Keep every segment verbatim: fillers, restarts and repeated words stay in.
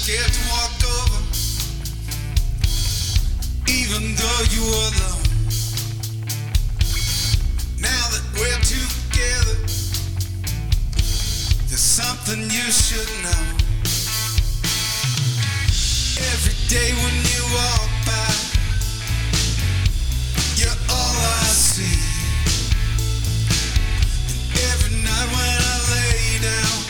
scared to walk over, even though you were alone. Now that we're together, there's something you should know. Every day when you walk by, you're all I see. And every night when I lay down,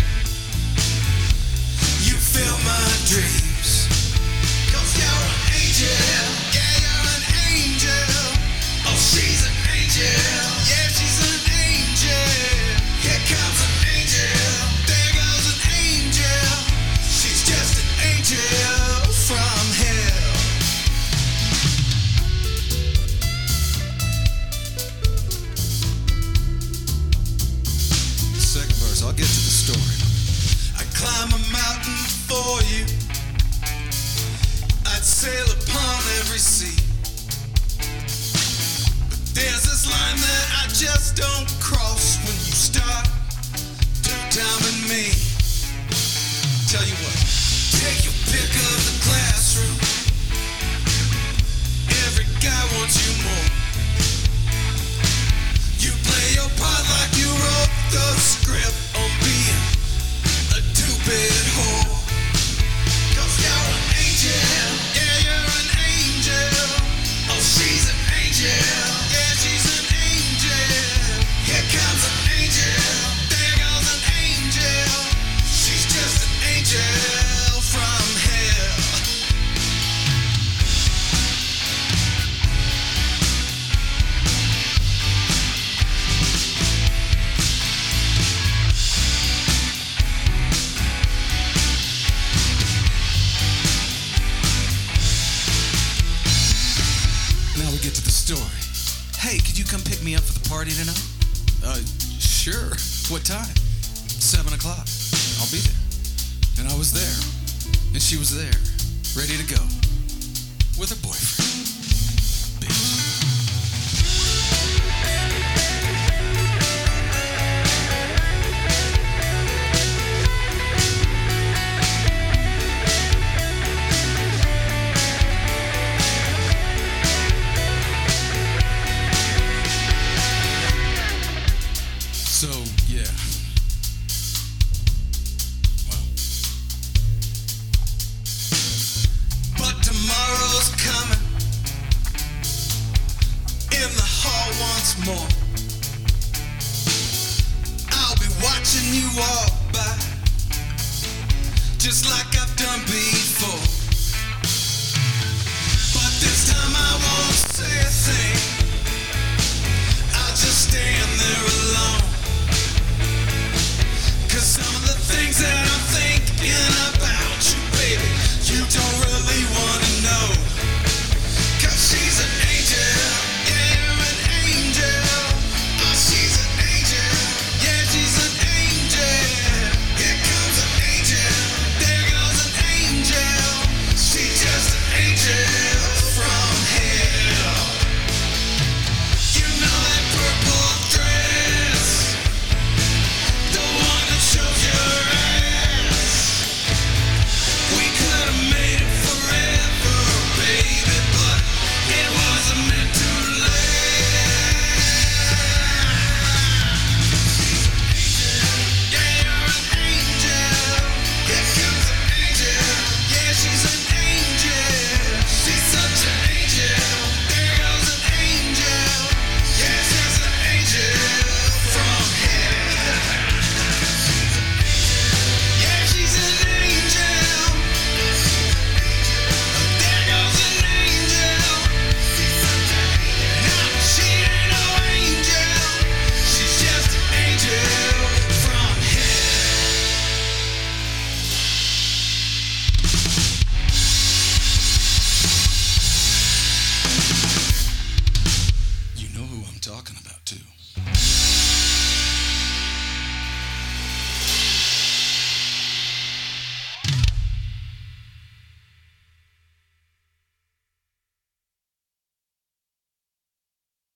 you fill my dreams. 'Cause you're an angel, yeah, you're an angel. Oh, she's an angel, yeah, she's an angel. Here comes an angel, there goes an angel. She's just an angel from hell. Second verse, I'll get to the story. I climb a mountain for you, I'd sail upon every sea. But there's this line that I just don't cross when you start two-timing me. Tell you what, take your pick of the classroom. Every guy wants you more. You play your part like you wrote the script on being a two-bit whore. 'Cause you're an angel, yeah, you're an angel. Oh, she's an angel, yeah, she's an angel. Here comes an angel, there goes an angel. She's just an angel from hell. Now we get to the story. Hey, could you come pick me up for the party tonight? Uh, sure. What time? Seven o'clock. I'll be there. And I was there. And she was there. Ready to go. With her boyfriend. Bitch. So, yeah. Well. But tomorrow's coming in the hall once more. I'll be watching you walk by, just like I've done before.